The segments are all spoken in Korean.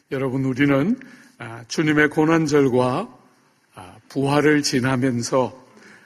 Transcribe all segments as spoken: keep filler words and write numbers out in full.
여러분, 우리는 주님의 고난절과 부활을 지나면서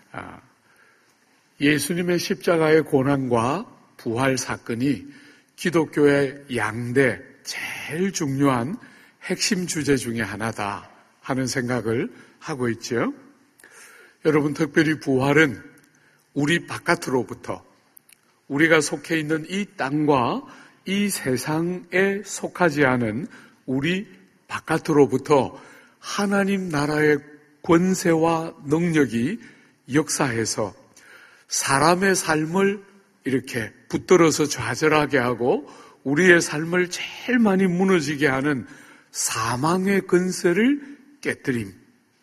예수님의 십자가의 고난과 부활 사건이 기독교의 양대 제일 중요한 핵심 주제 중에 하나다 하는 생각을 하고 있죠. 여러분, 특별히 부활은 우리 바깥으로부터 우리가 속해 있는 이 땅과 이 세상에 속하지 않은 우리 바깥으로부터 하나님 나라의 권세와 능력이 역사해서 사람의 삶을 이렇게 붙들어서 좌절하게 하고 우리의 삶을 제일 많이 무너지게 하는 사망의 권세를 깨뜨림.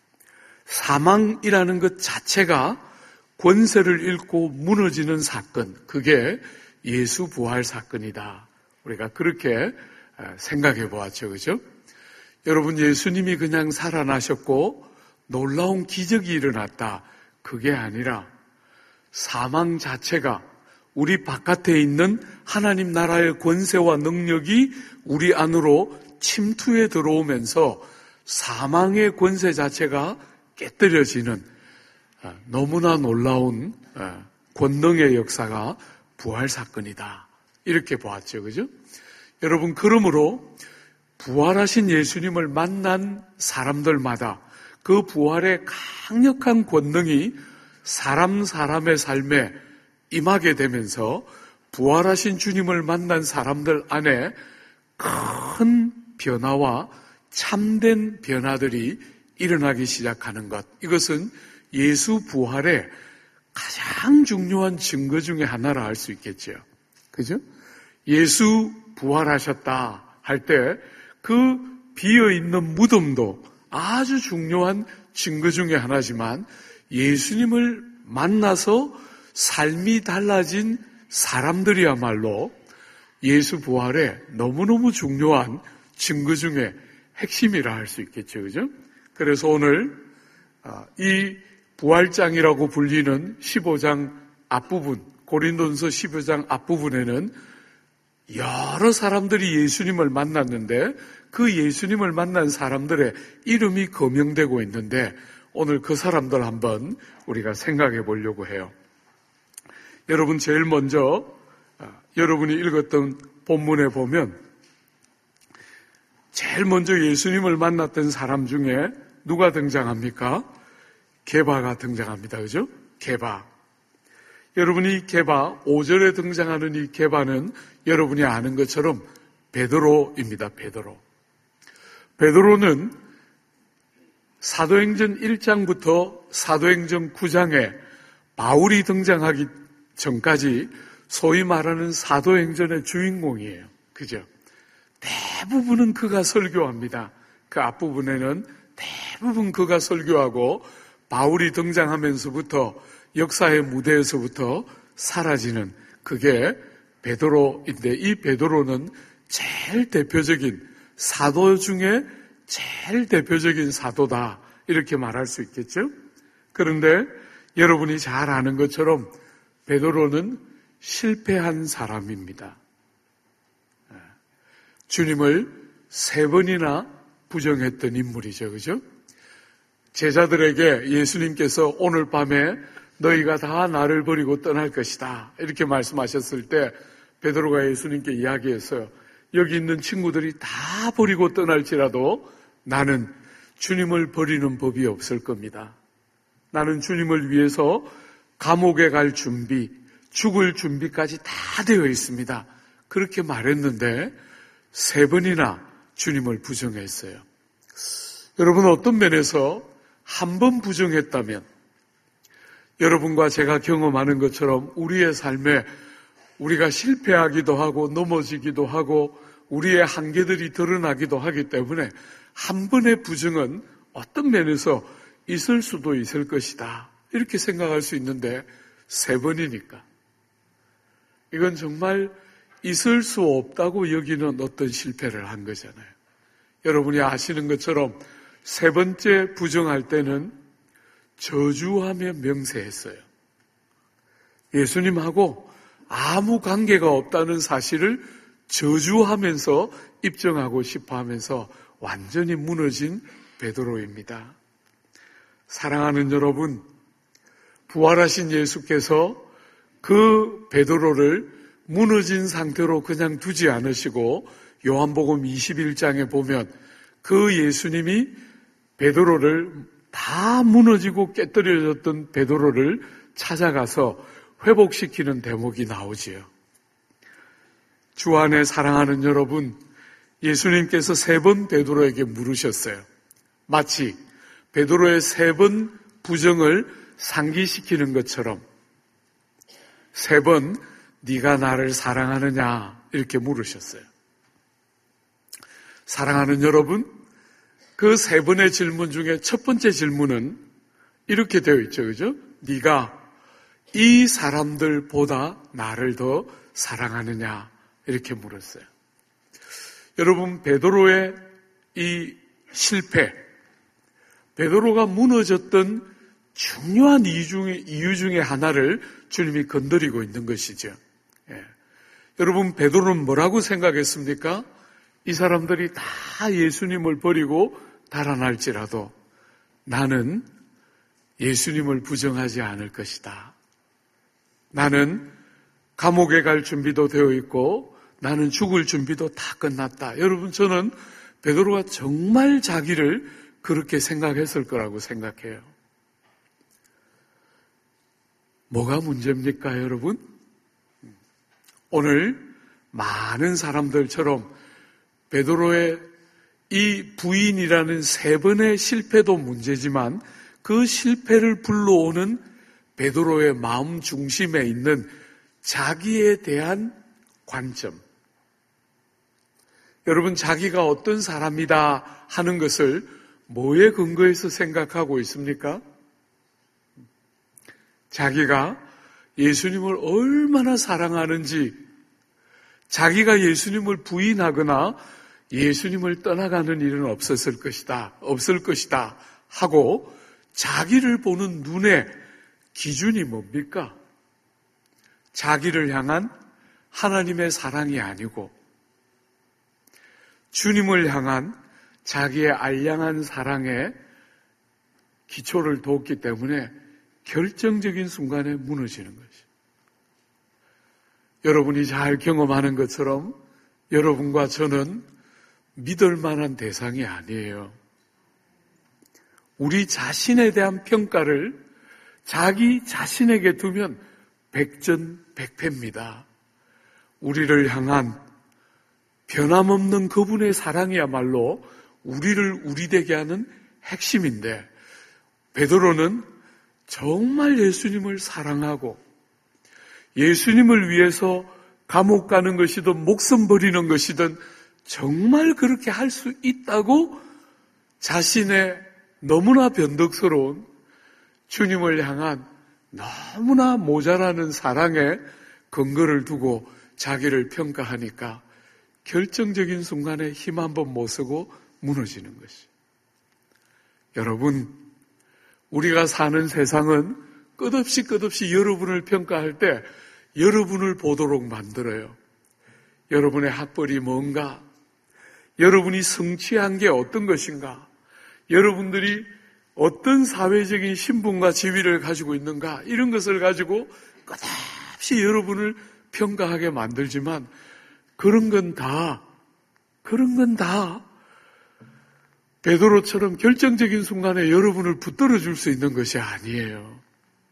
사망이라는 것 자체가 권세를 잃고 무너지는 사건, 그게 예수 부활 사건이다. 우리가 그렇게 생각해 보았죠, 그죠? 여러분, 예수님이 그냥 살아나셨고 놀라운 기적이 일어났다, 그게 아니라 사망 자체가 우리 바깥에 있는 하나님 나라의 권세와 능력이 우리 안으로 침투해 들어오면서 사망의 권세 자체가 깨뜨려지는 너무나 놀라운 권능의 역사가 부활 사건이다, 이렇게 보았죠, 그죠? 여러분, 그러므로 부활하신 예수님을 만난 사람들마다 그 부활의 강력한 권능이 사람 사람의 삶에 임하게 되면서 부활하신 주님을 만난 사람들 안에 큰 변화와 참된 변화들이 일어나기 시작하는 것, 이것은 예수 부활의 가장 중요한 증거 중에 하나라 할 수 있겠죠. 그죠? 예수 부활하셨다 할 때 그 비어있는 무덤도 아주 중요한 증거 중에 하나지만 예수님을 만나서 삶이 달라진 사람들이야말로 예수 부활의 너무너무 중요한 증거 중에 핵심이라 할 수 있겠죠. 그죠? 그래서 오늘 이 부활장이라고 불리는 십오 장 앞부분, 고린도전서 십오 장 앞부분에는 여러 사람들이 예수님을 만났는데 그 예수님을 만난 사람들의 이름이 거명되고 있는데 오늘 그 사람들 한번 우리가 생각해 보려고 해요. 여러분, 제일 먼저 여러분이 읽었던 본문에 보면 제일 먼저 예수님을 만났던 사람 중에 누가 등장합니까? 게바가 등장합니다. 그죠? 게바. 여러분이 게바, 오 절에 등장하는 이 게바는 여러분이 아는 것처럼 베드로입니다. 베드로. 베드로는 사도행전 일 장부터 사도행전 구 장에 바울이 등장하기 전까지 소위 말하는 사도행전의 주인공이에요. 그죠? 대부분은 그가 설교합니다. 그 앞부분에는 대부분 그가 설교하고 바울이 등장하면서부터 역사의 무대에서부터 사라지는 그게 베드로인데 이 베드로는 제일 대표적인 사도 중에 제일 대표적인 사도다, 이렇게 말할 수 있겠죠? 그런데 여러분이 잘 아는 것처럼 베드로는 실패한 사람입니다. 주님을 세 번이나 부정했던 인물이죠. 그죠? 제자들에게 예수님께서 오늘 밤에 너희가 다 나를 버리고 떠날 것이다, 이렇게 말씀하셨을 때 베드로가 예수님께 이야기했어요. 여기 있는 친구들이 다 버리고 떠날지라도 나는 주님을 버리는 법이 없을 겁니다. 나는 주님을 위해서 감옥에 갈 준비, 죽을 준비까지 다 되어 있습니다. 그렇게 말했는데 세 번이나 주님을 부정했어요. 여러분, 어떤 면에서 한 번 부정했다면 여러분과 제가 경험하는 것처럼 우리의 삶에 우리가 실패하기도 하고 넘어지기도 하고 우리의 한계들이 드러나기도 하기 때문에 한 번의 부정은 어떤 면에서 있을 수도 있을 것이다, 이렇게 생각할 수 있는데 세 번이니까 이건 정말 있을 수 없다고 여기는 어떤 실패를 한 거잖아요. 여러분이 아시는 것처럼 세 번째 부정할 때는 저주하며 명세했어요. 예수님하고 아무 관계가 없다는 사실을 저주하면서 입증하고 싶어 하면서 완전히 무너진 베드로입니다. 사랑하는 여러분, 부활하신 예수께서 그 베드로를 무너진 상태로 그냥 두지 않으시고 요한복음 이십일 장에 보면 그 예수님이 베드로를 다 무너지고 깨뜨려졌던 베드로를 찾아가서 회복시키는 대목이 나오지요. 주 안에 사랑하는 여러분, 예수님께서 세 번 베드로에게 물으셨어요. 마치 베드로의 세 번 부정을 상기시키는 것처럼 세 번 네가 나를 사랑하느냐 이렇게 물으셨어요. 사랑하는 여러분, 그 세 번의 질문 중에 첫 번째 질문은 이렇게 되어 있죠. 그죠? 네가 이 사람들보다 나를 더 사랑하느냐 이렇게 물었어요. 여러분, 베드로의 이 실패, 베드로가 무너졌던 중요한 이유 중에, 이유 중에 하나를 주님이 건드리고 있는 것이죠. 예. 여러분, 베드로는 뭐라고 생각했습니까? 이 사람들이 다 예수님을 버리고 달아날지라도 나는 예수님을 부정하지 않을 것이다. 나는 감옥에 갈 준비도 되어 있고 나는 죽을 준비도 다 끝났다. 여러분, 저는 베드로가 정말 자기를 그렇게 생각했을 거라고 생각해요. 뭐가 문제입니까, 여러분? 오늘 많은 사람들처럼 베드로의 이 부인이라는 세 번의 실패도 문제지만 그 실패를 불러오는 베드로의 마음 중심에 있는 자기에 대한 관점. 여러분, 자기가 어떤 사람이다 하는 것을 뭐에 근거해서 생각하고 있습니까? 자기가 예수님을 얼마나 사랑하는지, 자기가 예수님을 부인하거나 예수님을 떠나가는 일은 없었을 것이다, 없을 것이다 하고 자기를 보는 눈의 기준이 뭡니까? 자기를 향한 하나님의 사랑이 아니고 주님을 향한 자기의 알량한 사랑에 기초를 뒀기 때문에 결정적인 순간에 무너지는 것이죠. 여러분이 잘 경험하는 것처럼 여러분과 저는 믿을 만한 대상이 아니에요. 우리 자신에 대한 평가를 자기 자신에게 두면 백전백패입니다. 우리를 향한 변함없는 그분의 사랑이야말로 우리를 우리되게 하는 핵심인데, 베드로는 정말 예수님을 사랑하고 예수님을 위해서 감옥 가는 것이든 목숨 버리는 것이든 정말 그렇게 할 수 있다고 자신의 너무나 변덕스러운 주님을 향한 너무나 모자라는 사랑에 근거를 두고 자기를 평가하니까 결정적인 순간에 힘 한번 못 쓰고 무너지는 것이. 여러분, 우리가 사는 세상은 끝없이 끝없이 여러분을 평가할 때 여러분을 보도록 만들어요. 여러분의 학벌이 뭔가? 여러분이 성취한 게 어떤 것인가? 여러분들이 어떤 사회적인 신분과 지위를 가지고 있는가? 이런 것을 가지고 끝없이 여러분을 평가하게 만들지만 그런 건 다, 그런 건 다 베드로처럼 결정적인 순간에 여러분을 붙들어 줄 수 있는 것이 아니에요.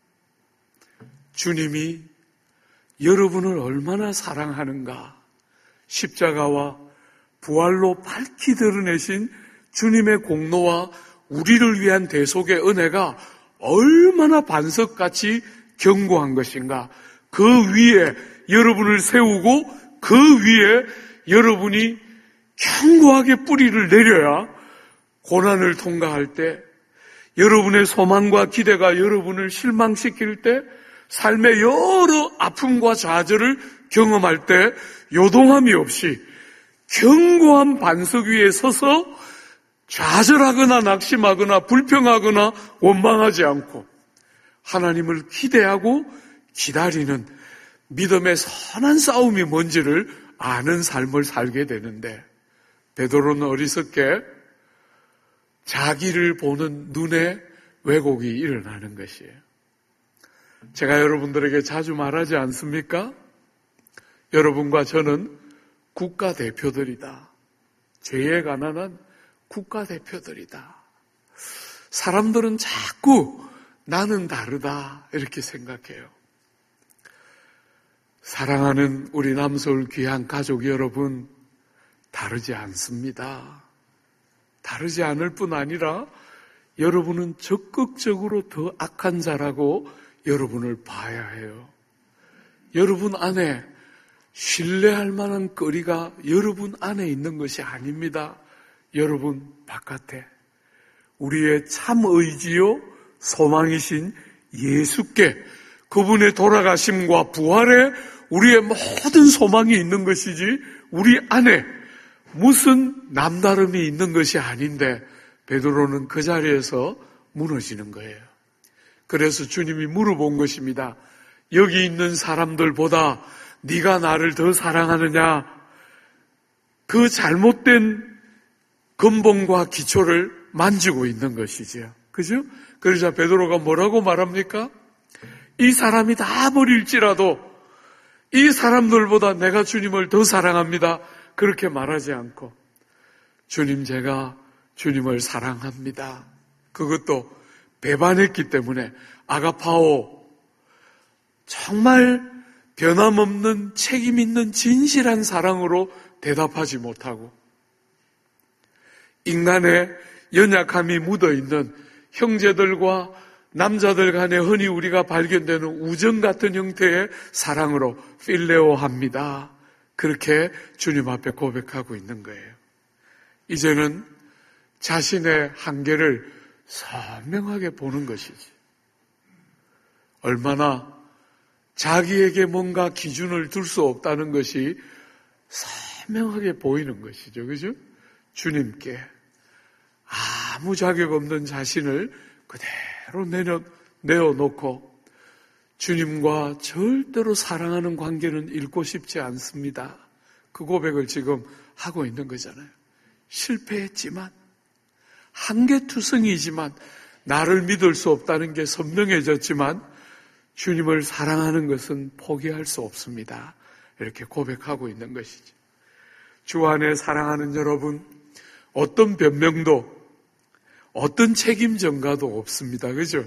주님이 여러분을 얼마나 사랑하는가, 십자가와 부활로 밝히 드러내신 주님의 공로와 우리를 위한 대속의 은혜가 얼마나 반석같이 견고한 것인가, 그 위에 여러분을 세우고 그 위에 여러분이 견고하게 뿌리를 내려야 고난을 통과할 때, 여러분의 소망과 기대가 여러분을 실망시킬 때, 삶의 여러 아픔과 좌절을 경험할 때 요동함이 없이 견고한 반석 위에 서서 좌절하거나 낙심하거나 불평하거나 원망하지 않고 하나님을 기대하고 기다리는 믿음의 선한 싸움이 뭔지를 아는 삶을 살게 되는데, 베드로는 어리석게 자기를 보는 눈에 왜곡이 일어나는 것이에요. 제가 여러분들에게 자주 말하지 않습니까? 여러분과 저는 국가대표들이다. 죄에 가난한 국가대표들이다. 사람들은 자꾸 나는 다르다 이렇게 생각해요. 사랑하는 우리 남서울 귀한 가족 여러분, 다르지 않습니다. 다르지 않을 뿐 아니라 여러분은 적극적으로 더 악한 자라고 여러분을 봐야 해요. 여러분 안에 신뢰할 만한 거리가 여러분 안에 있는 것이 아닙니다. 여러분 바깥에 우리의 참 의지요 소망이신 예수께, 그분의 돌아가심과 부활에 우리의 모든 소망이 있는 것이지 우리 안에 무슨 남다름이 있는 것이 아닌데 베드로는 그 자리에서 무너지는 거예요. 그래서 주님이 물어본 것입니다. 여기 있는 사람들보다 네가 나를 더 사랑하느냐? 그 잘못된 근본과 기초를 만지고 있는 것이지요. 그죠? 그러자 베드로가 뭐라고 말합니까? 이 사람이 다 버릴지라도 이 사람들보다 내가 주님을 더 사랑합니다. 그렇게 말하지 않고 주님, 제가 주님을 사랑합니다. 그것도 배반했기 때문에 아가파오, 정말 변함없는 책임 있는 진실한 사랑으로 대답하지 못하고 인간의 연약함이 묻어있는 형제들과 남자들 간에 흔히 우리가 발견되는 우정 같은 형태의 사랑으로 필레오합니다. 그렇게 주님 앞에 고백하고 있는 거예요. 이제는 자신의 한계를 선명하게 보는 것이지. 얼마나 자기에게 뭔가 기준을 둘 수 없다는 것이 선명하게 보이는 것이죠. 그죠? 주님께 아무 자격 없는 자신을 그대로 내려, 내어놓고 주님과 절대로 사랑하는 관계는 잃고 싶지 않습니다. 그 고백을 지금 하고 있는 거잖아요. 실패했지만, 한계투성이지만, 나를 믿을 수 없다는 게 선명해졌지만 주님을 사랑하는 것은 포기할 수 없습니다. 이렇게 고백하고 있는 것이죠. 주 안에 사랑하는 여러분, 어떤 변명도 어떤 책임 전가도 없습니다. 그죠?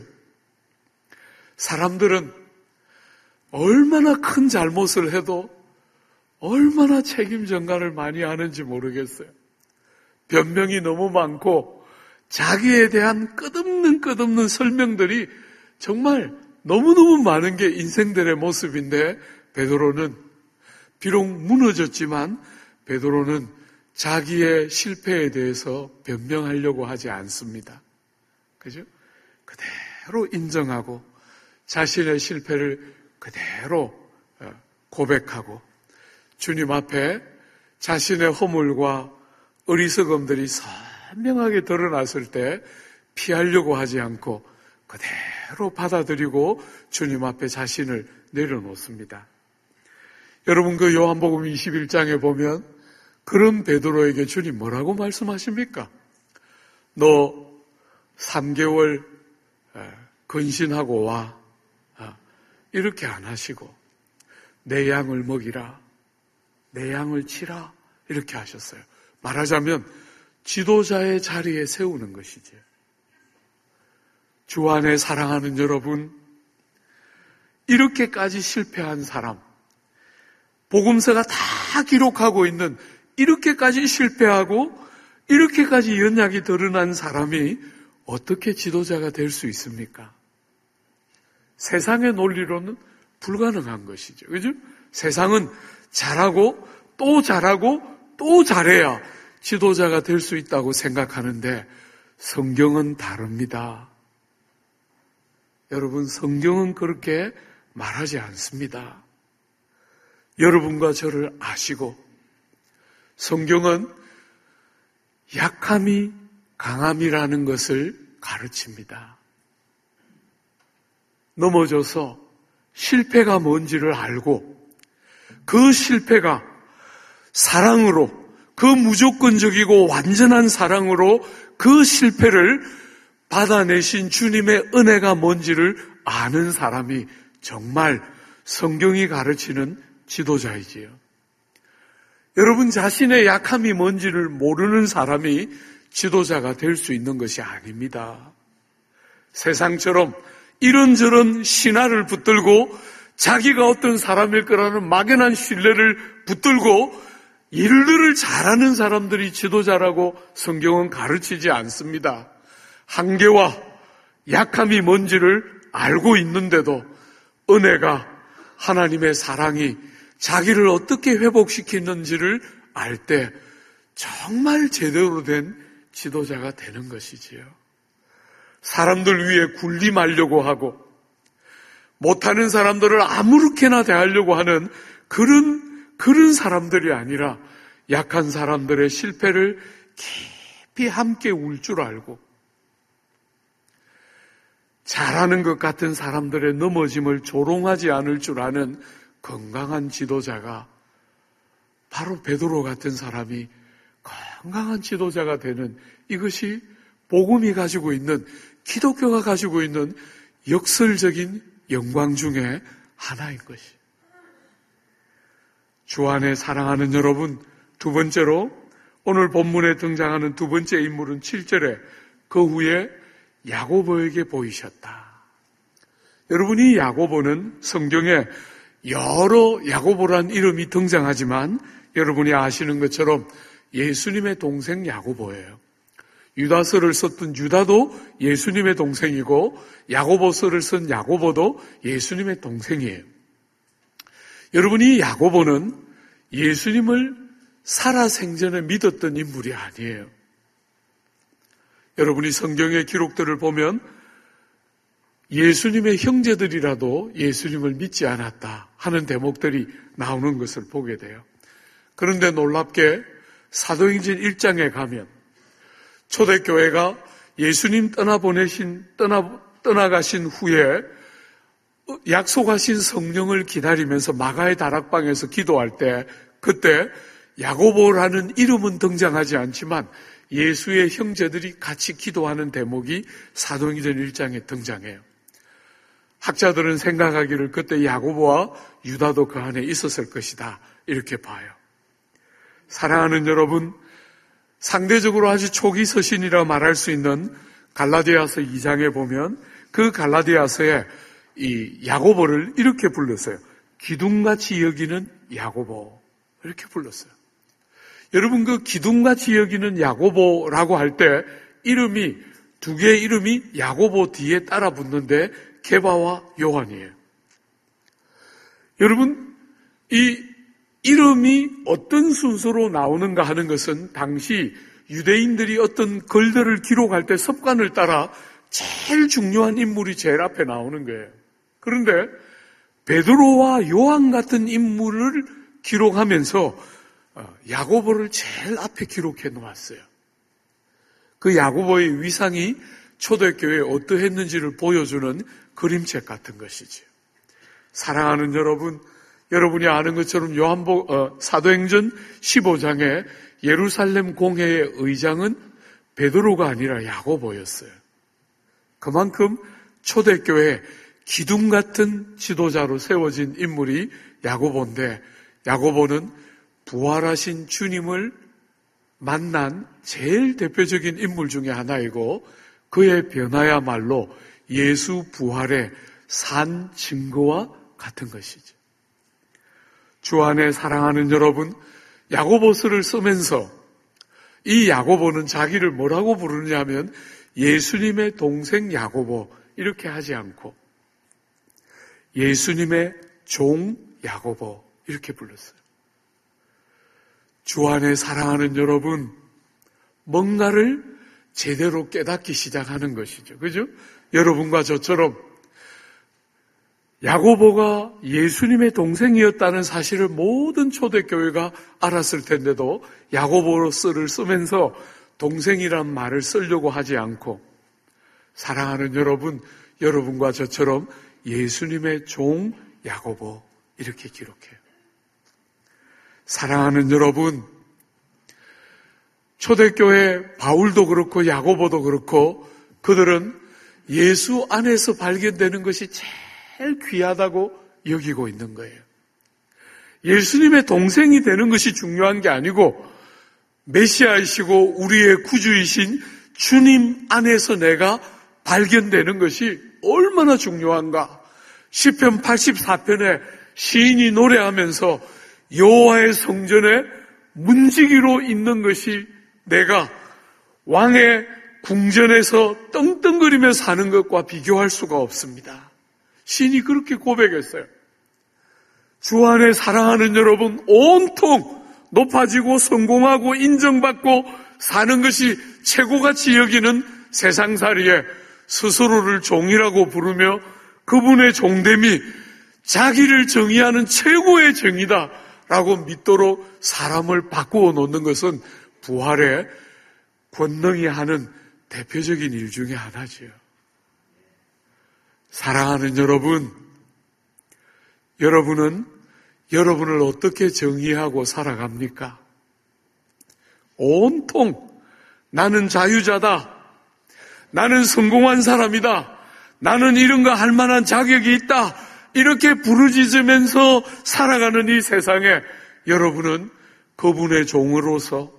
사람들은 얼마나 큰 잘못을 해도 얼마나 책임 전가를 많이 하는지 모르겠어요. 변명이 너무 많고 자기에 대한 끝없는 끝없는 설명들이 정말 너무너무 많은 게 인생들의 모습인데 베드로는 비록 무너졌지만 베드로는 자기의 실패에 대해서 변명하려고 하지 않습니다. 그죠? 그대로 인정하고 자신의 실패를 그대로 고백하고 주님 앞에 자신의 허물과 어리석음들이 선명하게 드러났을 때 피하려고 하지 않고 그대로 받아들이고 주님 앞에 자신을 내려놓습니다. 여러분, 그 요한복음 이십일 장에 보면 그런 베드로에게 주님 뭐라고 말씀하십니까? 너 삼 개월 근신하고 와. 이렇게 안 하시고 내 양을 먹이라, 내 양을 치라 이렇게 하셨어요. 말하자면 지도자의 자리에 세우는 것이죠. 주 안에 사랑하는 여러분, 이렇게까지 실패한 사람, 복음서가 다 기록하고 있는 이렇게까지 실패하고 이렇게까지 연약이 드러난 사람이 어떻게 지도자가 될 수 있습니까? 세상의 논리로는 불가능한 것이죠. 그죠? 세상은 잘하고 또 잘하고 또 잘해야 지도자가 될 수 있다고 생각하는데 성경은 다릅니다. 여러분, 성경은 그렇게 말하지 않습니다. 여러분과 저를 아시고 성경은 약함이 강함이라는 것을 가르칩니다. 넘어져서 실패가 뭔지를 알고 그 실패가 사랑으로 그 무조건적이고 완전한 사랑으로 그 실패를 받아내신 주님의 은혜가 뭔지를 아는 사람이 정말 성경이 가르치는 지도자이지요. 여러분 자신의 약함이 뭔지를 모르는 사람이 지도자가 될 수 있는 것이 아닙니다. 세상처럼 이런저런 신화를 붙들고 자기가 어떤 사람일 거라는 막연한 신뢰를 붙들고 일들을 잘하는 사람들이 지도자라고 성경은 가르치지 않습니다. 한계와 약함이 뭔지를 알고 있는데도 은혜가 하나님의 사랑이 자기를 어떻게 회복시키는지를 알 때 정말 제대로 된 지도자가 되는 것이지요. 사람들 위에 군림하려고 하고 못하는 사람들을 아무렇게나 대하려고 하는 그런, 그런 사람들이 아니라 약한 사람들의 실패를 깊이 함께 울 줄 알고 잘하는 것 같은 사람들의 넘어짐을 조롱하지 않을 줄 아는 건강한 지도자가 바로 베드로 같은 사람이 건강한 지도자가 되는, 이것이 복음이 가지고 있는, 기독교가 가지고 있는 역설적인 영광 중에 하나인 것이. 주 안에 사랑하는 여러분, 두 번째로 오늘 본문에 등장하는 두 번째 인물은 칠 절에 그 후에 야고보에게 보이셨다. 여러분이 야고보는 성경에 여러 야고보란 이름이 등장하지만 여러분이 아시는 것처럼 예수님의 동생 야고보예요. 유다서를 썼던 유다도 예수님의 동생이고 야고보서를 쓴 야고보도 예수님의 동생이에요. 여러분이 야고보는 예수님을 살아생전에 믿었던 인물이 아니에요. 여러분이 성경의 기록들을 보면 예수님의 형제들이라도 예수님을 믿지 않았다 하는 대목들이 나오는 것을 보게 돼요. 그런데 놀랍게 사도행전 일 장에 가면 초대교회가 예수님 떠나보내신, 떠나, 떠나가신 후에 약속하신 성령을 기다리면서 마가의 다락방에서 기도할 때 그때 야고보라는 이름은 등장하지 않지만 예수의 형제들이 같이 기도하는 대목이 사도행전 일 장에 등장해요. 학자들은 생각하기를 그때 야고보와 유다도 그 안에 있었을 것이다 이렇게 봐요. 사랑하는 여러분, 상대적으로 아주 초기 서신이라 말할 수 있는 갈라디아서 이 장에 보면 그 갈라디아서에 이 야고보를 이렇게 불렀어요. 기둥같이 여기는 야고보 이렇게 불렀어요. 여러분 그 기둥같이 여기는 야고보라고 할 때 이름이 두 개의 이름이 야고보 뒤에 따라 붙는데 게바와 요한이에요. 여러분 이 이름이 어떤 순서로 나오는가 하는 것은 당시 유대인들이 어떤 글들을 기록할 때 습관을 따라 제일 중요한 인물이 제일 앞에 나오는 거예요. 그런데 베드로와 요한 같은 인물을 기록하면서 야고보를 제일 앞에 기록해 놓았어요. 그 야고보의 위상이 초대교회에 어떠했는지를 보여주는 그림책 같은 것이죠. 사랑하는 여러분, 여러분이 아는 것처럼 요한복 어, 사도행전 십오 장에 예루살렘 공회의 의장은 베드로가 아니라 야고보였어요. 그만큼 초대교회 기둥 같은 지도자로 세워진 인물이 야고보인데 야고보는 부활하신 주님을 만난 제일 대표적인 인물 중에 하나이고 그의 변화야말로 예수 부활의 산 증거와 같은 것이죠. 주 안에 사랑하는 여러분, 야고보서를 쓰면서 이 야고보는 자기를 뭐라고 부르냐면 예수님의 동생 야고보 이렇게 하지 않고 예수님의 종 야고보 이렇게 불렀어요. 주 안에 사랑하는 여러분, 뭔가를 제대로 깨닫기 시작하는 것이죠. 그죠? 여러분과 저처럼 야고보가 예수님의 동생이었다는 사실을 모든 초대교회가 알았을 텐데도 야고보서를 쓰면서 동생이란 말을 쓰려고 하지 않고 사랑하는 여러분, 여러분과 저처럼 예수님의 종 야고보 이렇게 기록해요. 사랑하는 여러분, 초대교회 바울도 그렇고 야고보도 그렇고 그들은 예수 안에서 발견되는 것이 제일 귀하다고 여기고 있는 거예요. 예수님의 동생이 되는 것이 중요한 게 아니고 메시아이시고 우리의 구주이신 주님 안에서 내가 발견되는 것이 얼마나 중요한가. 시편 팔십사 편에 시인이 노래하면서 여호와의 성전에 문지기로 있는 것이 내가 왕의 궁전에서 떵떵거리며 사는 것과 비교할 수가 없습니다. 시인이 그렇게 고백했어요. 주 안에 사랑하는 여러분, 온통 높아지고 성공하고 인정받고 사는 것이 최고같이 여기는 세상살이에 스스로를 종이라고 부르며 그분의 종됨이 자기를 정의하는 최고의 정의다라고 믿도록 사람을 바꾸어 놓는 것은 부활의 권능이 하는 대표적인 일 중에 하나지요. 사랑하는 여러분, 여러분은 여러분을 어떻게 정의하고 살아갑니까? 온통 나는 자유자다. 나는 성공한 사람이다. 나는 이런 거 할 만한 자격이 있다. 이렇게 부르짖으면서 살아가는 이 세상에 여러분은 그분의 종으로서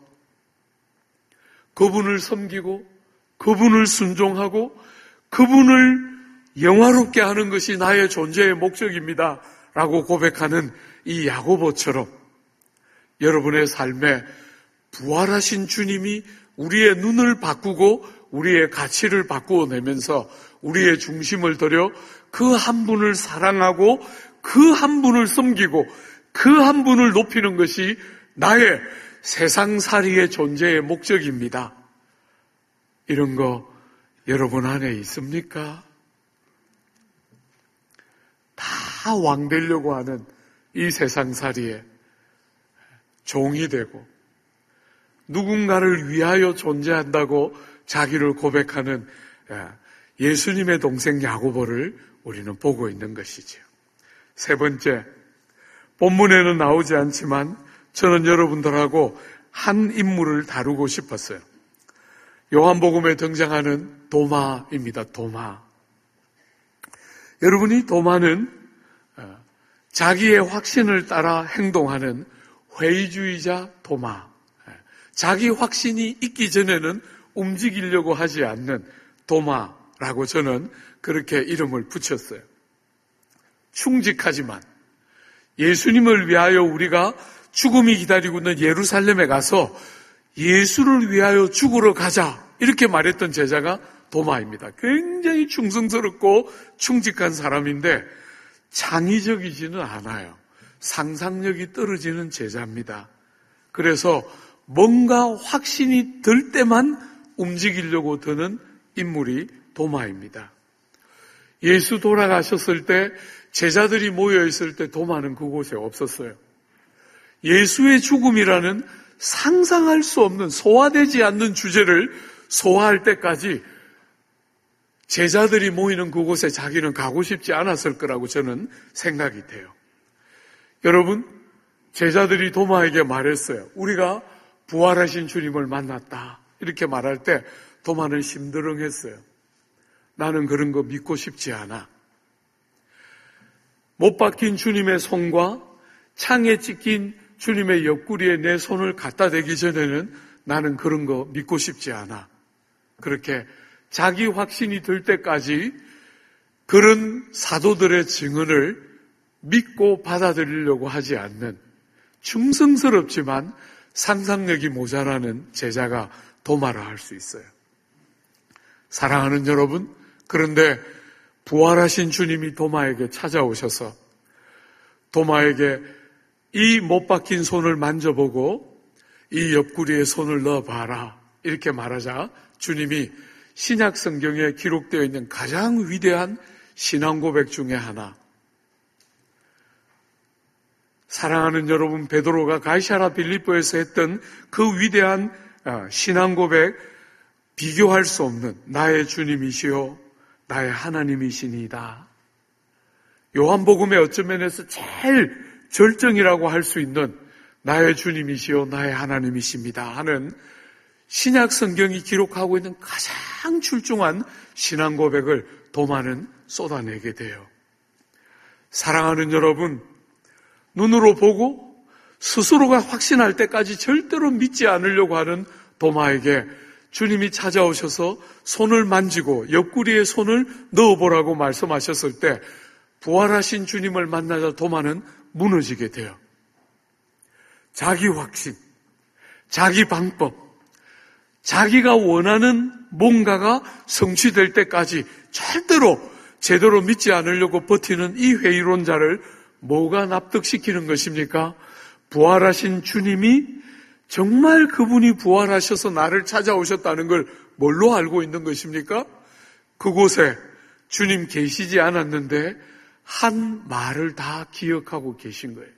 그분을 섬기고 그분을 순종하고 그분을 영화롭게 하는 것이 나의 존재의 목적입니다. 라고 고백하는 이 야고보처럼 여러분의 삶에 부활하신 주님이 우리의 눈을 바꾸고 우리의 가치를 바꾸어 내면서 우리의 중심을 들여 그 한 분을 사랑하고 그 한 분을 섬기고 그 한 분을 높이는 것이 나의 세상살이의 존재의 목적입니다. 이런 거 여러분 안에 있습니까? 다 왕 되려고 하는 이 세상살이에 종이 되고 누군가를 위하여 존재한다고 자기를 고백하는 예수님의 동생 야고보를 우리는 보고 있는 것이죠. 세 번째, 본문에는 나오지 않지만 저는 여러분들하고 한 인물을 다루고 싶었어요. 요한복음에 등장하는 도마입니다. 도마. 여러분이 도마는 자기의 확신을 따라 행동하는 회의주의자 도마. 자기 확신이 있기 전에는 움직이려고 하지 않는 도마라고 저는 그렇게 이름을 붙였어요. 충직하지만 예수님을 위하여 우리가 죽음이 기다리고 있는 예루살렘에 가서 예수를 위하여 죽으러 가자 이렇게 말했던 제자가 도마입니다. 굉장히 충성스럽고 충직한 사람인데 창의적이지는 않아요. 상상력이 떨어지는 제자입니다. 그래서 뭔가 확신이 들 때만 움직이려고 드는 인물이 도마입니다. 예수 돌아가셨을 때 제자들이 모여있을 때 도마는 그곳에 없었어요. 예수의 죽음이라는 상상할 수 없는 소화되지 않는 주제를 소화할 때까지 제자들이 모이는 그곳에 자기는 가고 싶지 않았을 거라고 저는 생각이 돼요. 여러분, 제자들이 도마에게 말했어요. 우리가 부활하신 주님을 만났다. 이렇게 말할 때 도마는 심드렁했어요. 나는 그런 거 믿고 싶지 않아. 못 박힌 주님의 손과 창에 찍힌 주님의 옆구리에 내 손을 갖다 대기 전에는 나는 그런 거 믿고 싶지 않아. 그렇게 자기 확신이 들 때까지 그런 사도들의 증언을 믿고 받아들이려고 하지 않는 충성스럽지만 상상력이 모자라는 제자가 도마라 할 수 있어요. 사랑하는 여러분, 그런데 부활하신 주님이 도마에게 찾아오셔서 도마에게 이 못 박힌 손을 만져보고 이 옆구리에 손을 넣어봐라 이렇게 말하자 주님이 신약 성경에 기록되어 있는 가장 위대한 신앙 고백 중에 하나, 사랑하는 여러분, 베드로가 가이사랴 빌립보에서 했던 그 위대한 신앙 고백, 비교할 수 없는 나의 주님이시요 나의 하나님이시니이다. 요한복음의 어떤 면에서 제일 절정이라고 할 수 있는 나의 주님이시요 나의 하나님이십니다 하는 신약 성경이 기록하고 있는 가장 출중한 신앙 고백을 도마는 쏟아내게 돼요. 사랑하는 여러분, 눈으로 보고 스스로가 확신할 때까지 절대로 믿지 않으려고 하는 도마에게 주님이 찾아오셔서 손을 만지고 옆구리에 손을 넣어보라고 말씀하셨을 때 부활하신 주님을 만나자 도마는 무너지게 돼요. 자기 확신, 자기 방법, 자기가 원하는 뭔가가 성취될 때까지 절대로 제대로 믿지 않으려고 버티는 이 회의론자를 뭐가 납득시키는 것입니까? 부활하신 주님이 정말 그분이 부활하셔서 나를 찾아오셨다는 걸 뭘로 알고 있는 것입니까? 그곳에 주님 계시지 않았는데 한 말을 다 기억하고 계신 거예요.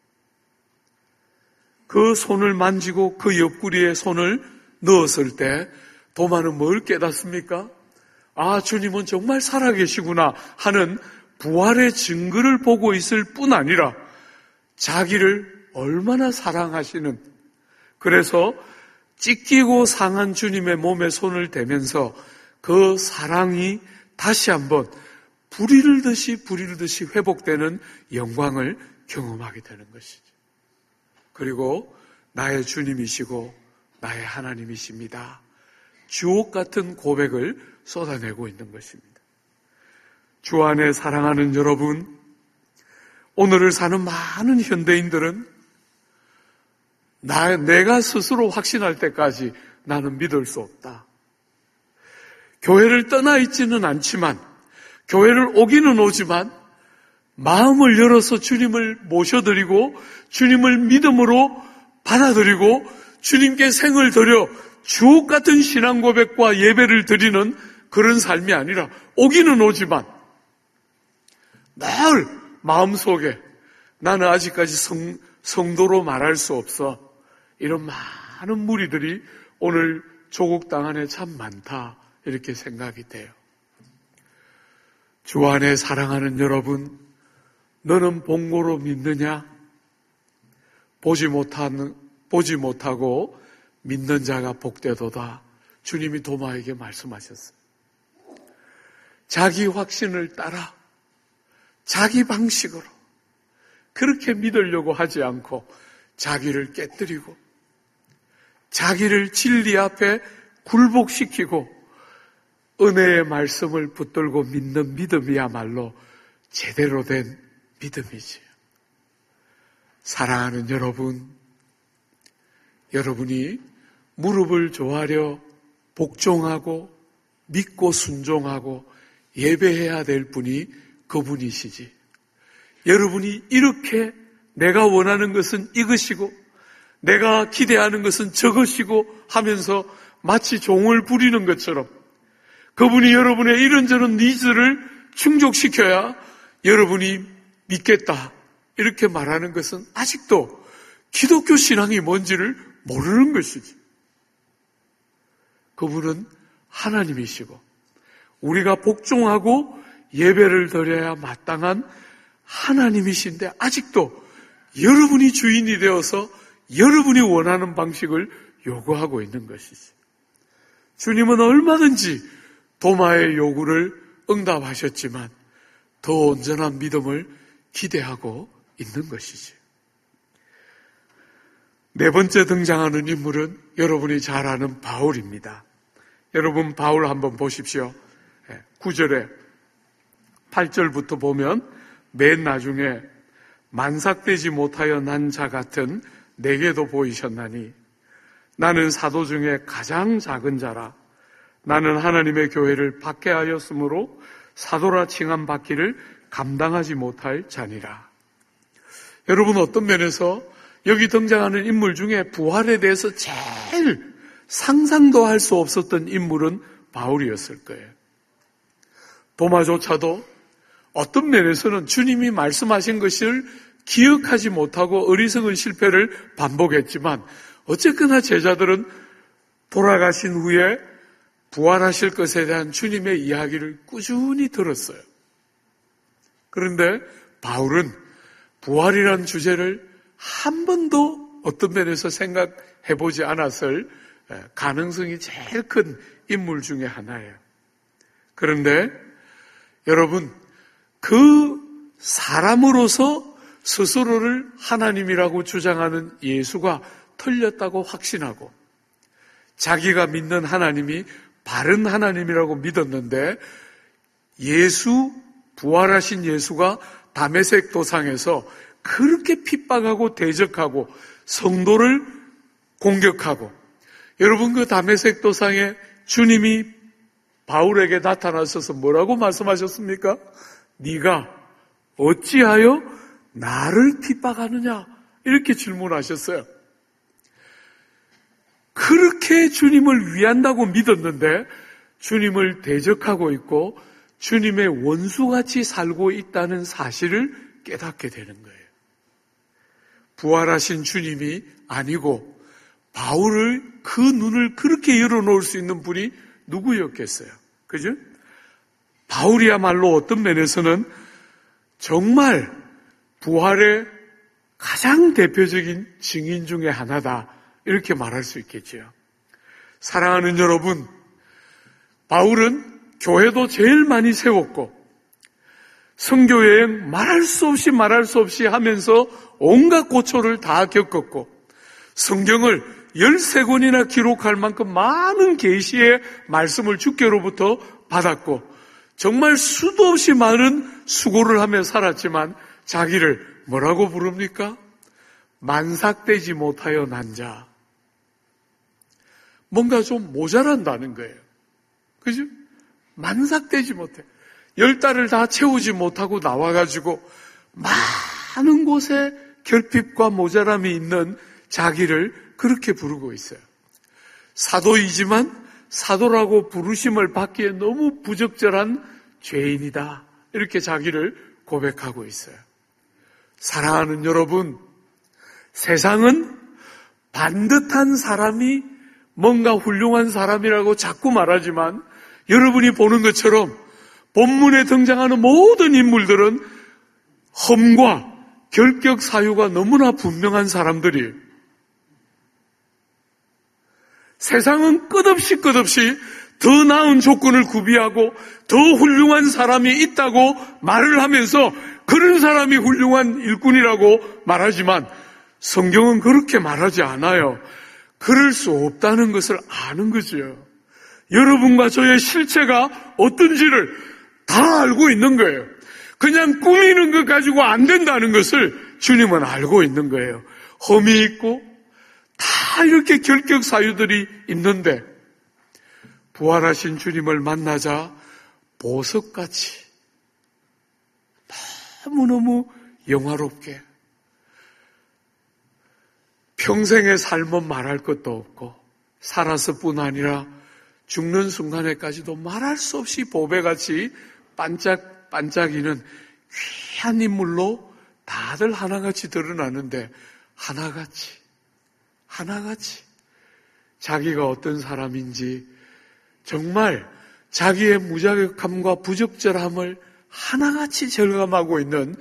그 손을 만지고 그 옆구리에 손을 넣었을 때 도마는 뭘 깨닫습니까? 아, 주님은 정말 살아계시구나 하는 부활의 증거를 보고 있을 뿐 아니라 자기를 얼마나 사랑하시는, 그래서 찢기고 상한 주님의 몸에 손을 대면서 그 사랑이 다시 한번 불이 듯이 불이 듯이 회복되는 영광을 경험하게 되는 것이죠. 그리고 나의 주님이시고 나의 하나님이십니다. 주옥 같은 고백을 쏟아내고 있는 것입니다. 주 안에 사랑하는 여러분, 오늘을 사는 많은 현대인들은 나, 내가 스스로 확신할 때까지 나는 믿을 수 없다. 교회를 떠나 있지는 않지만, 교회를 오기는 오지만 마음을 열어서 주님을 모셔드리고 주님을 믿음으로 받아들이고 주님께 생을 들여 주옥 같은 신앙 고백과 예배를 드리는 그런 삶이 아니라 오기는 오지만 늘 마음속에 나는 아직까지 성, 성도로 말할 수 없어. 이런 많은 무리들이 오늘 조국 땅 안에 참 많다, 이렇게 생각이 돼요. 주 안에 사랑하는 여러분, 너는 본고로 믿느냐? 보지 못하는, 보지 못하고 믿는 자가 복되도다. 주님이 도마에게 말씀하셨어요. 자기 확신을 따라 자기 방식으로 그렇게 믿으려고 하지 않고 자기를 깨뜨리고 자기를 진리 앞에 굴복시키고 은혜의 말씀을 붙들고 믿는 믿음이야말로 제대로 된 믿음이지요. 사랑하는 여러분, 여러분이 무릎을 조아려 복종하고 믿고 순종하고 예배해야 될 분이 그분이시지. 여러분이 이렇게 내가 원하는 것은 이것이고 내가 기대하는 것은 저것이고 하면서 마치 종을 부리는 것처럼 그분이 여러분의 이런저런 니즈를 충족시켜야 여러분이 믿겠다, 이렇게 말하는 것은 아직도 기독교 신앙이 뭔지를 모르는 것이지. 그분은 하나님이시고 우리가 복종하고 예배를 드려야 마땅한 하나님이신데 아직도 여러분이 주인이 되어서 여러분이 원하는 방식을 요구하고 있는 것이지. 주님은 얼마든지 도마의 요구를 응답하셨지만 더 온전한 믿음을 기대하고 있는 것이지. 네 번째 등장하는 인물은 여러분이 잘 아는 바울입니다. 여러분 바울 한번 보십시오. 구 절에 팔 절부터 보면 맨 나중에 만삭되지 못하여 난 자 같은 내게도 보이셨나니 나는 사도 중에 가장 작은 자라. 나는 하나님의 교회를 박해하였으므로 사도라 칭함 받기를 감당하지 못할 자니라. 여러분, 어떤 면에서 여기 등장하는 인물 중에 부활에 대해서 제일 상상도 할 수 없었던 인물은 바울이었을 거예요. 도마조차도 어떤 면에서는 주님이 말씀하신 것을 기억하지 못하고 어리석은 실패를 반복했지만 어쨌거나 제자들은 돌아가신 후에 부활하실 것에 대한 주님의 이야기를 꾸준히 들었어요. 그런데 바울은 부활이라는 주제를 한 번도 어떤 면에서 생각해보지 않았을 가능성이 제일 큰 인물 중에 하나예요. 그런데 여러분, 그 사람으로서 스스로를 하나님이라고 주장하는 예수가 틀렸다고 확신하고 자기가 믿는 하나님이 바른 하나님이라고 믿었는데 예수, 부활하신 예수가 다메섹 도상에서 그렇게 핍박하고 대적하고 성도를 공격하고, 여러분 그 다메섹 도상에 주님이 바울에게 나타나셔서 뭐라고 말씀하셨습니까? 네가 어찌하여 나를 핍박하느냐? 이렇게 질문하셨어요. 그렇게 주님을 위한다고 믿었는데 주님을 대적하고 있고 주님의 원수같이 살고 있다는 사실을 깨닫게 되는 거예요. 부활하신 주님이 아니고 바울을 그 눈을 그렇게 열어놓을 수 있는 분이 누구였겠어요? 그죠? 바울이야말로 어떤 면에서는 정말 부활의 가장 대표적인 증인 중에 하나다, 이렇게 말할 수 있겠죠. 사랑하는 여러분, 바울은 교회도 제일 많이 세웠고 선교여행 말할 수 없이 말할 수 없이 하면서 온갖 고초를 다 겪었고 성경을 열세 권이나 기록할 만큼 많은 계시의 말씀을 주께로부터 받았고 정말 수도 없이 많은 수고를 하며 살았지만 자기를 뭐라고 부릅니까? 만삭되지 못하여 난 자. 뭔가 좀 모자란다는 거예요. 그죠? 만삭되지 못해. 열 달을 다 채우지 못하고 나와가지고 많은 곳에 결핍과 모자람이 있는 자기를 그렇게 부르고 있어요. 사도이지만 사도라고 부르심을 받기에 너무 부적절한 죄인이다, 이렇게 자기를 고백하고 있어요. 사랑하는 여러분, 세상은 반듯한 사람이 뭔가 훌륭한 사람이라고 자꾸 말하지만 여러분이 보는 것처럼 본문에 등장하는 모든 인물들은 험과 결격 사유가 너무나 분명한 사람들이에요. 세상은 끝없이 끝없이 더 나은 조건을 구비하고 더 훌륭한 사람이 있다고 말을 하면서 그런 사람이 훌륭한 일꾼이라고 말하지만 성경은 그렇게 말하지 않아요. 그럴 수 없다는 것을 아는 거죠. 여러분과 저의 실체가 어떤지를 다 알고 있는 거예요. 그냥 꾸미는 것 가지고 안 된다는 것을 주님은 알고 있는 거예요. 험이 있고 다 이렇게 결격 사유들이 있는데 부활하신 주님을 만나자 보석같이 너무너무 영화롭게 평생의 삶은 말할 것도 없고 살아서 뿐 아니라 죽는 순간에까지도 말할 수 없이 보배같이 반짝반짝이는 귀한 인물로 다들 하나같이 드러나는데 하나같이 하나같이 자기가 어떤 사람인지 정말 자기의 무자격함과 부적절함을 하나같이 절감하고 있는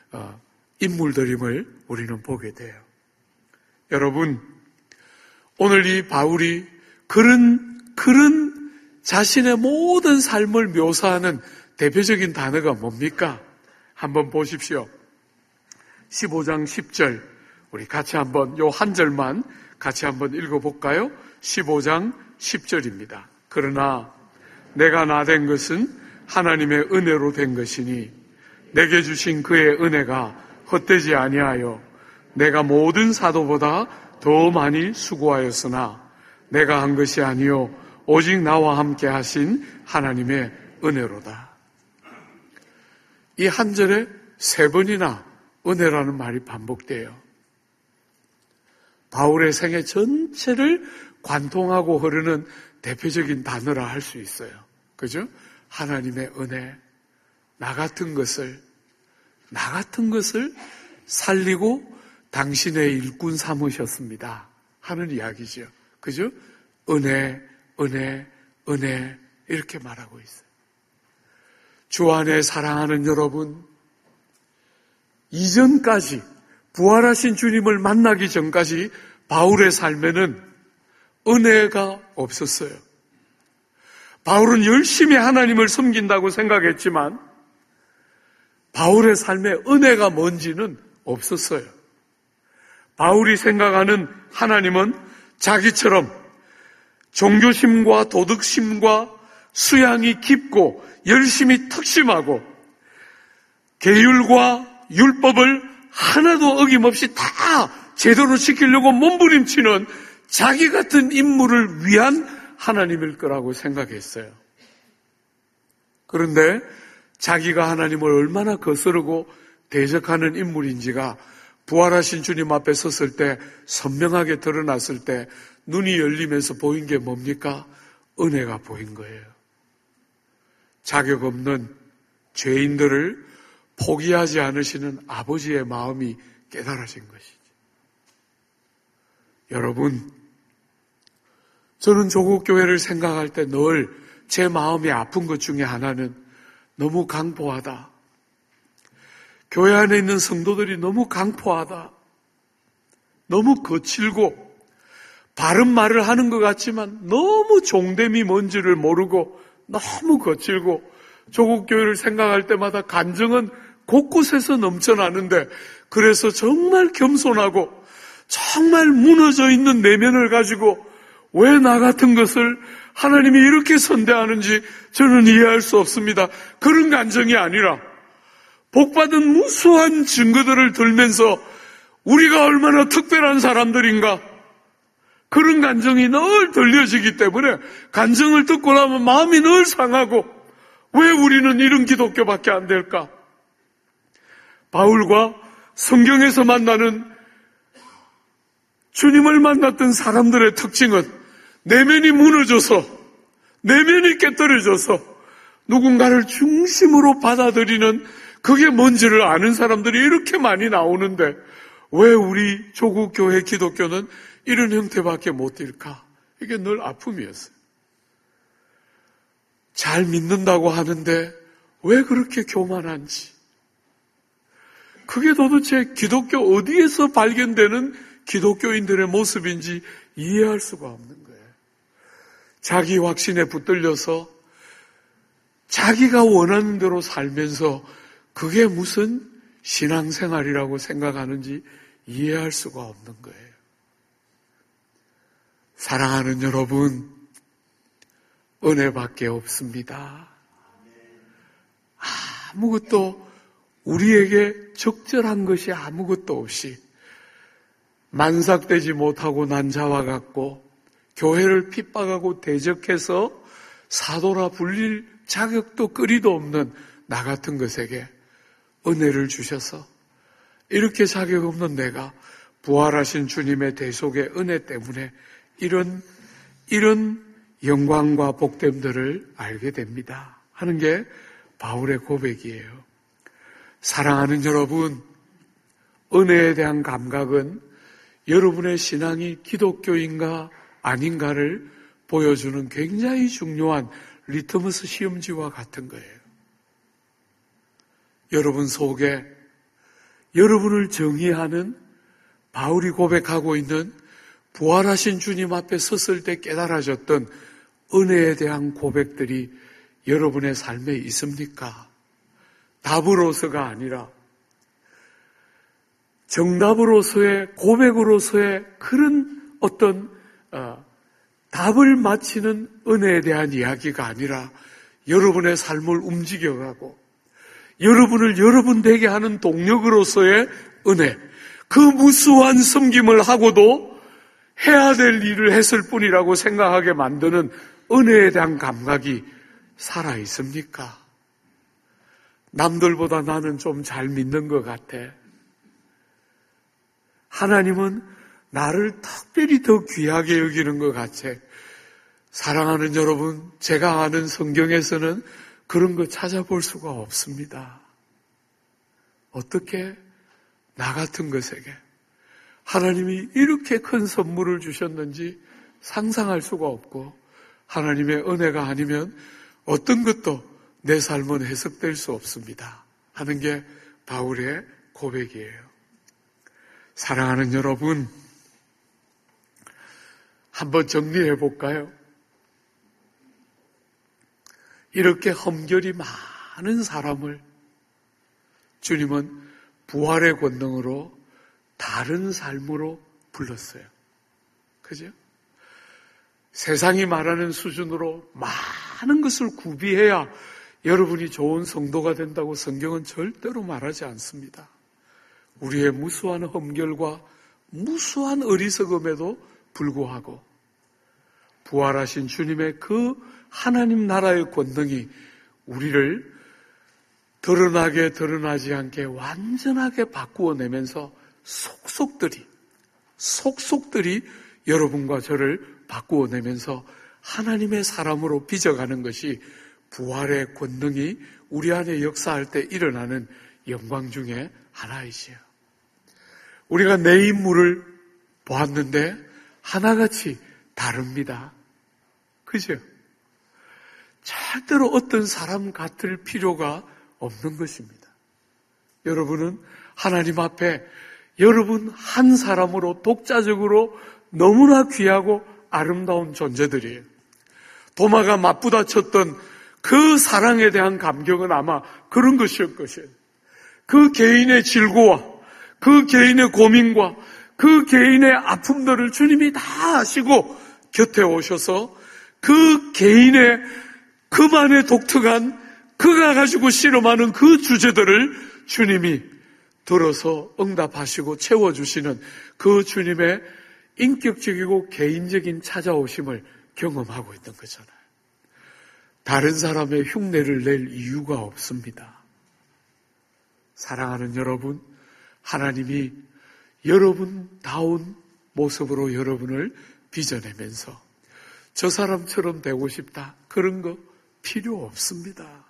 인물들임을 우리는 보게 돼요. 여러분, 오늘 이 바울이 그런 그런 자신의 모든 삶을 묘사하는 대표적인 단어가 뭡니까? 한번 보십시오. 십오 장 십 절, 우리 같이 한번 요 한 절만 같이 한번 읽어볼까요? 십오 장 십 절입니다. 그러나 내가 나된 것은 하나님의 은혜로 된 것이니 내게 주신 그의 은혜가 헛되지 아니하여 내가 모든 사도보다 더 많이 수고하였으나 내가 한 것이 아니요 오직 나와 함께 하신 하나님의 은혜로다. 이 한 절에 세 번이나 은혜라는 말이 반복돼요. 바울의 생애 전체를 관통하고 흐르는 대표적인 단어라 할 수 있어요. 그죠? 하나님의 은혜, 나 같은 것을, 나 같은 것을 살리고 당신의 일꾼 삼으셨습니다 하는 이야기죠. 그죠? 은혜, 은혜, 은혜, 이렇게 말하고 있어요. 주 안에 사랑하는 여러분, 이전까지 부활하신 주님을 만나기 전까지 바울의 삶에는 은혜가 없었어요. 바울은 열심히 하나님을 섬긴다고 생각했지만 바울의 삶에 은혜가 뭔지는 없었어요. 바울이 생각하는 하나님은 자기처럼 종교심과 도덕심과 수양이 깊고 열심히 특심하고 계율과 율법을 하나도 어김없이 다 제대로 지키려고 몸부림치는 자기 같은 인물을 위한 하나님일 거라고 생각했어요. 그런데 자기가 하나님을 얼마나 거스르고 대적하는 인물인지가 부활하신 주님 앞에 섰을 때 선명하게 드러났을 때 눈이 열리면서 보인 게 뭡니까? 은혜가 보인 거예요. 자격 없는 죄인들을 포기하지 않으시는 아버지의 마음이 깨달아진 것이죠. 여러분, 저는 조국교회를 생각할 때 늘 제 마음이 아픈 것 중에 하나는 너무 강포하다. 교회 안에 있는 성도들이 너무 강포하다. 너무 거칠고 바른 말을 하는 것 같지만 너무 종됨이 뭔지를 모르고 너무 거칠고 조국교회를 생각할 때마다 간증은 곳곳에서 넘쳐나는데 그래서 정말 겸손하고 정말 무너져 있는 내면을 가지고 왜 나 같은 것을 하나님이 이렇게 선대하는지 저는 이해할 수 없습니다. 그런 간증이 아니라 복받은 무수한 증거들을 들면서 우리가 얼마나 특별한 사람들인가 그런 간증이 늘 들려지기 때문에 간증을 듣고 나면 마음이 늘 상하고 왜 우리는 이런 기독교밖에 안 될까? 바울과 성경에서 만나는 주님을 만났던 사람들의 특징은 내면이 무너져서 내면이 깨떨어져서 누군가를 중심으로 받아들이는 그게 뭔지를 아는 사람들이 이렇게 많이 나오는데 왜 우리 조국 교회 기독교는 이런 형태밖에 못 될까? 이게 늘 아픔이었어요. 잘 믿는다고 하는데 왜 그렇게 교만한지. 그게 도대체 기독교 어디에서 발견되는 기독교인들의 모습인지 이해할 수가 없는 거예요. 자기 확신에 붙들려서 자기가 원하는 대로 살면서 그게 무슨 신앙생활이라고 생각하는지 이해할 수가 없는 거예요. 사랑하는 여러분, 은혜밖에 없습니다. 아무것도 우리에게 적절한 것이 아무것도 없이 만삭되지 못하고 난 자와 같고 교회를 핍박하고 대적해서 사도라 불릴 자격도 거리도 없는 나 같은 것에게 은혜를 주셔서 이렇게 자격 없는 내가 부활하신 주님의 대속의 은혜 때문에 이런 이런 영광과 복됨들을 알게 됩니다 하는 게 바울의 고백이에요. 사랑하는 여러분, 은혜에 대한 감각은 여러분의 신앙이 기독교인가 아닌가를 보여주는 굉장히 중요한 리트머스 시험지와 같은 거예요. 여러분 속에 여러분을 정의하는 바울이 고백하고 있는 부활하신 주님 앞에 섰을 때 깨달아졌던 은혜에 대한 고백들이 여러분의 삶에 있습니까? 답으로서가 아니라 정답으로서의 고백으로서의 그런 어떤 어, 답을 맞히는 은혜에 대한 이야기가 아니라 여러분의 삶을 움직여가고 여러분을 여러분 되게 하는 동력으로서의 은혜, 그 무수한 섬김을 하고도 해야 될 일을 했을 뿐이라고 생각하게 만드는 은혜에 대한 감각이 살아 있습니까? 남들보다 나는 좀 잘 믿는 것 같아. 하나님은 나를 특별히 더 귀하게 여기는 것 같아. 사랑하는 여러분, 제가 아는 성경에서는 그런 거 찾아볼 수가 없습니다. 어떻게 나 같은 것에게 하나님이 이렇게 큰 선물을 주셨는지 상상할 수가 없고 하나님의 은혜가 아니면 어떤 것도 내 삶은 해석될 수 없습니다 하는 게 바울의 고백이에요. 사랑하는 여러분, 한번 정리해 볼까요? 이렇게 험결이 많은 사람을 주님은 부활의 권능으로 다른 삶으로 불렀어요. 그죠? 세상이 말하는 수준으로 많은 것을 구비해야 여러분이 좋은 성도가 된다고 성경은 절대로 말하지 않습니다. 우리의 무수한 험결과 무수한 어리석음에도 불구하고 부활하신 주님의 그 하나님 나라의 권능이 우리를 드러나게 드러나지 않게 완전하게 바꾸어내면서 속속들이 속속들이 여러분과 저를 바꾸어내면서 하나님의 사람으로 빚어가는 것이 부활의 권능이 우리 안에 역사할 때 일어나는 영광 중에 하나이지요. 우리가 내 인물을 보았는데 하나같이 다릅니다. 그죠? 절대로 어떤 사람 같을 필요가 없는 것입니다. 여러분은 하나님 앞에 여러분 한 사람으로 독자적으로 너무나 귀하고 아름다운 존재들이에요. 도마가 맞부딪혔던 그 사랑에 대한 감격은 아마 그런 것이었을 것이에요. 그 개인의 질고와 그 개인의 고민과 그 개인의 아픔들을 주님이 다 아시고 곁에 오셔서 그 개인의 그만의 독특한 그가 가지고 실험하는 그 주제들을 주님이 들어서 응답하시고 채워주시는 그 주님의 인격적이고 개인적인 찾아오심을 경험하고 있는 거잖아요. 다른 사람의 흉내를 낼 이유가 없습니다. 사랑하는 여러분, 하나님이 여러분다운 모습으로 여러분을 빚어내면서 저 사람처럼 되고 싶다, 그런 거 필요 없습니다.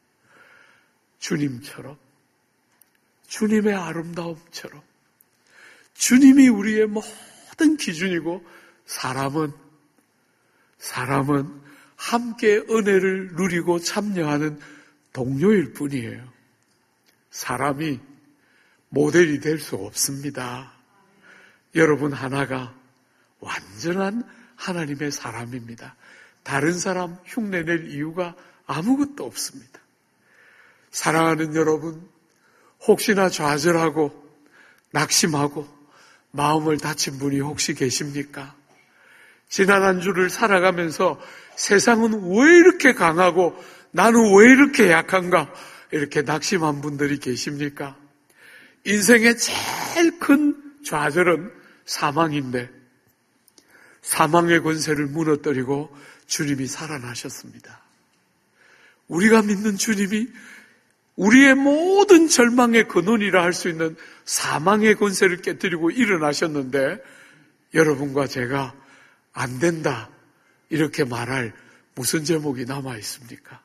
주님처럼, 주님의 아름다움처럼, 주님이 우리의 모든 기준이고, 사람은 사람은 함께 은혜를 누리고 참여하는 동료일 뿐이에요. 사람이 모델이 될 수 없습니다. 여러분 하나가 완전한 하나님의 사람입니다. 다른 사람 흉내낼 이유가 아무것도 없습니다. 사랑하는 여러분, 혹시나 좌절하고 낙심하고 마음을 다친 분이 혹시 계십니까? 지난 한 주를 살아가면서 세상은 왜 이렇게 강하고 나는 왜 이렇게 약한가, 이렇게 낙심한 분들이 계십니까? 인생의 제일 큰 좌절은 사망인데 사망의 권세를 무너뜨리고 주님이 살아나셨습니다. 우리가 믿는 주님이 우리의 모든 절망의 근원이라 할 수 있는 사망의 권세를 깨뜨리고 일어나셨는데, 여러분과 제가 안 된다 이렇게 말할 무슨 제목이 남아 있습니까?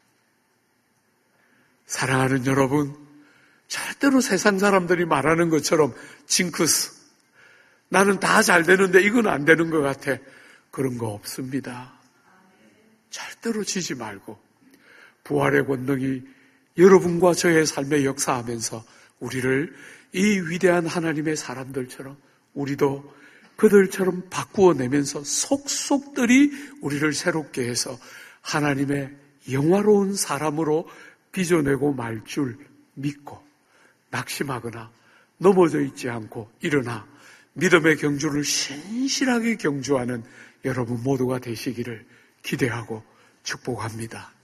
사랑하는 여러분, 절대로 세상 사람들이 말하는 것처럼 징크스, 나는 다 잘 되는데 이건 안 되는 것 같아, 그런 거 없습니다. 절대로 지지 말고 부활의 권능이 여러분과 저의 삶에 역사하면서 우리를 이 위대한 하나님의 사람들처럼, 우리도 그들처럼 바꾸어내면서 속속들이 우리를 새롭게 해서 하나님의 영화로운 사람으로 빚어내고 말 줄 믿고, 낙심하거나 넘어져 있지 않고 일어나 믿음의 경주를 신실하게 경주하는 여러분 모두가 되시기를 기대하고 축복합니다.